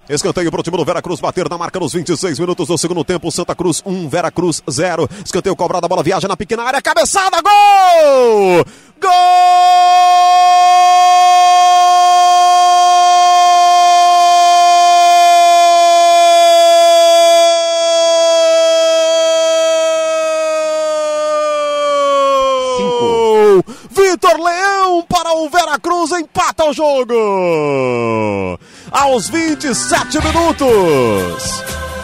Escanteio para o time do Veracruz bater na marca nos 26 minutos do segundo tempo. Santa Cruz 1, Veracruz 0. Escanteio cobrado, a bola viaja na pequena área, cabeçada, gol! Gol! Vitor Leão para o Veracruz, empata o jogo aos 27 minutos.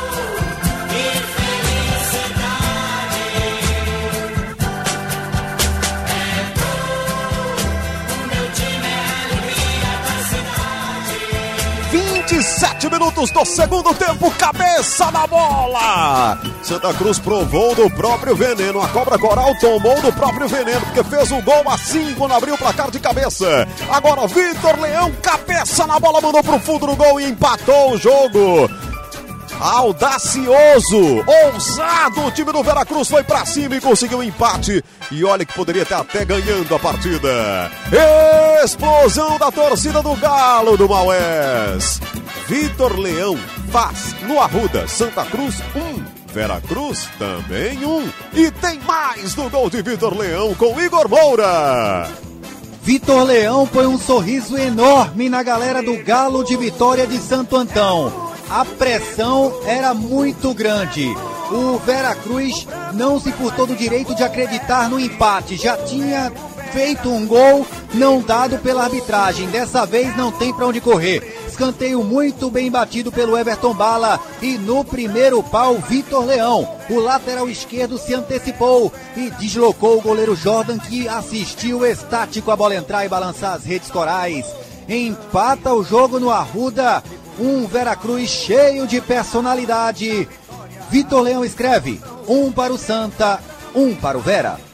Minutos do segundo tempo, cabeça na bola. Santa Cruz provou do próprio veneno. A Cobra Coral tomou do próprio veneno, porque fez o gol assim quando abriu o placar de cabeça. Agora Vitor Leão, cabeça na bola, mandou pro fundo do gol e empatou o jogo. Audacioso, ousado, o time do Veracruz foi pra cima e conseguiu um empate. E olha que poderia estar até ganhando a partida. Explosão da torcida do Galo do Maués. Vitor Leão faz no Arruda. Santa Cruz 1, Veracruz também 1. E tem mais do gol de Vitor Leão com Igor Moura. Vitor Leão põe um sorriso enorme na galera do Galo de Vitória de Santo Antão. A pressão era muito grande. O Veracruz não se furtou do direito de acreditar no empate. Já tinha feito um gol não dado pela arbitragem. Dessa vez não tem para onde correr. Escanteio muito bem batido pelo Everton Bala. E no primeiro pau, Vitor Leão. O lateral esquerdo se antecipou e deslocou o goleiro Jordan, que assistiu estático a bola entrar e balançar as redes corais. Empata o jogo no Arruda. Um Veracruz cheio de personalidade. Vitor Leão escreve: 1 para o Santa, 1 para o Vera.